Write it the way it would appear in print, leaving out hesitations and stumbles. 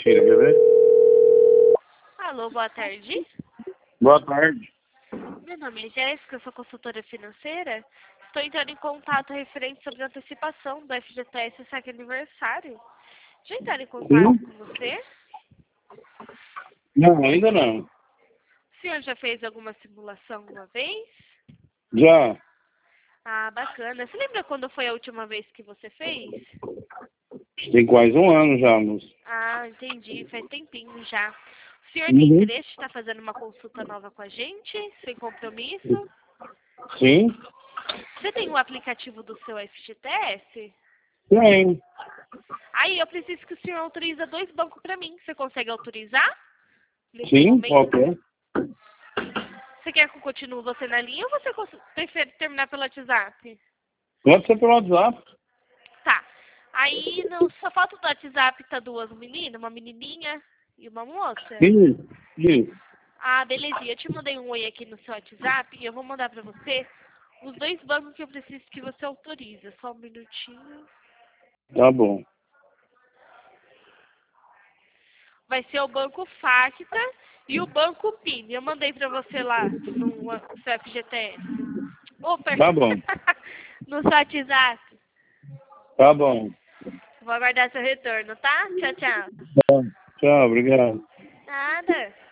mentira, quer ver? Alô, boa tarde. Boa tarde. Meu nome é Jéssica, eu sou consultora financeira. Estou entrando em contato referente sobre a antecipação do FGTS saque aniversário. Já entraram em contato com você? Não, ainda não. O senhor já fez alguma simulação uma vez? Já. Ah, bacana. Você lembra quando foi a última vez que você fez? Tem quase um ano já, moço. Ah, entendi. Faz tempinho já. O senhor tem Uhum. interesse em estar fazendo uma consulta nova com a gente, sem compromisso? Sim? Você tem o aplicativo do seu FGTS? Tem. Aí eu preciso que o senhor autorize 2 bancos para mim. Você consegue autorizar? Nesse Sim, momento? qualquer. Você quer que eu continue você na linha ou você prefere terminar pelo WhatsApp? Pode ser pelo WhatsApp. Tá. Aí no sapato do WhatsApp tá 2 meninas, uma menininha e uma moça. Sim. Sim. Ah, belezinha. Eu te mandei um oi aqui no seu WhatsApp e eu vou mandar pra você os 2 bancos que eu preciso que você autoriza. Só um minutinho. Tá bom. Vai ser o banco Facta e o banco PIN. Eu mandei pra você lá no seu FGTS. Opa! Tá bom. No seu WhatsApp. Tá bom. Vou aguardar seu retorno, tá? Tchau, tchau. Tá. Tchau, obrigado. Nada.